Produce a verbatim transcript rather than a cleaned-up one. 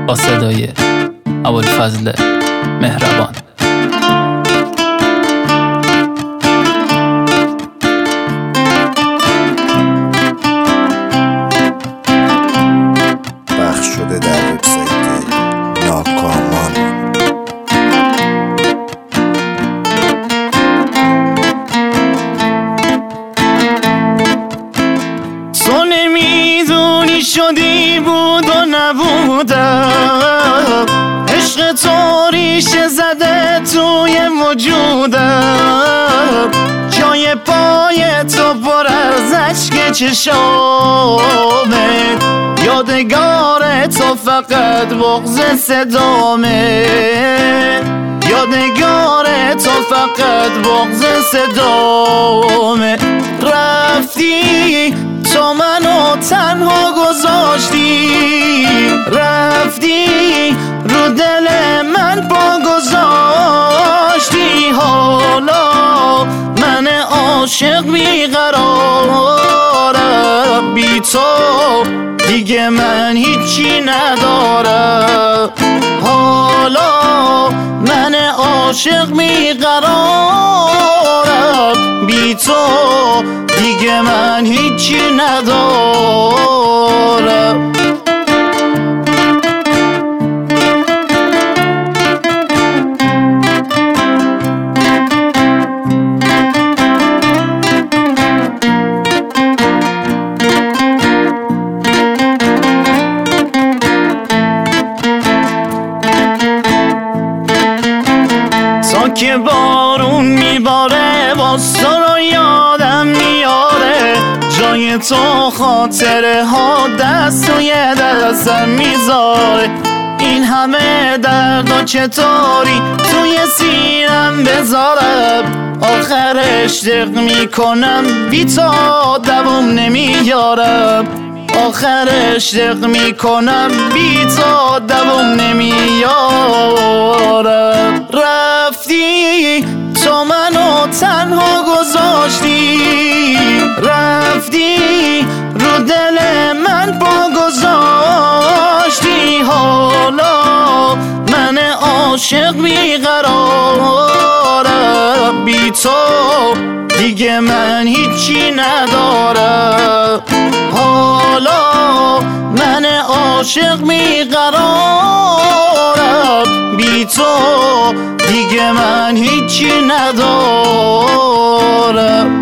با صدای ابوالفضل مهربان. پخش شده در وبسایت ناکامان. تو نمیدونی شدی بود و نبودم، عشق تو ریشه زده توی وجودم، جای پای تو پر از اشک چشامه، یادگار تو فقط بغض صدامه، یادگار تو فقط بغض صدامه. رفتی تو منو تنها گذاشتی، رفتی رو دل من پا گذاشتی، حالا من عاشق بیقرارم، بی تو دیگه من هیچی ندارم، حالا من عاشق بیقرارم، بی تو دیگه من هیچی ندارم. تا که بارون میباره باز تو رو یادم میاره، جای تو خاطره ها دست توی دستم میذاره، این همه درد و چطوری توی سینم بذارم، آخرش دق میکنم بی تو دوام نمیارم، آخرش دق میکنم بی تو دوام نمیارم. رفتی تو منو تنها گذاشتی، رفتی رو دل من پا گذاشتی، حالا من عاشق بیقرارم، بی تو دیگه من هیچی ندارم، حالا من عاشق بیقرارم، بی تو دیگه من هیچی ندارم.